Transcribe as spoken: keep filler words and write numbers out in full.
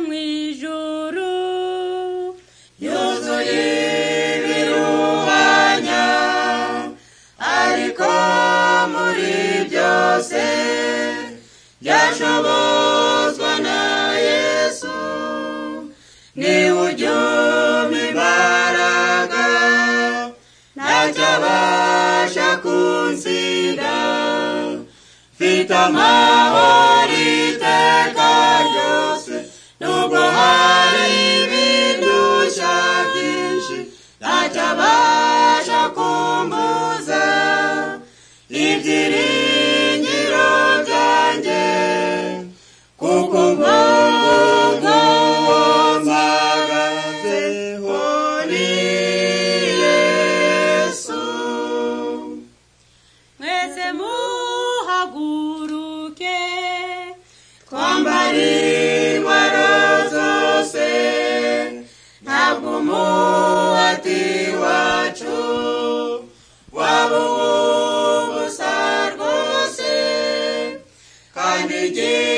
mwijuru yuzuye ibiruhanya ariko muri byose byashobozwa na Yesu ni ujyuma imbaraga ntacyabasha kunsiga mfite amahoro iteka ryose nubwo hari ibindushya byinshi ntacyabasha kumbuza ibyiringiro byanjye kuko Mungu mpagazeho ni Yesu. mwese muhaguruke twambara intwaro zose ntabwo umuhati wacu waba uw'ubusa rwose kandi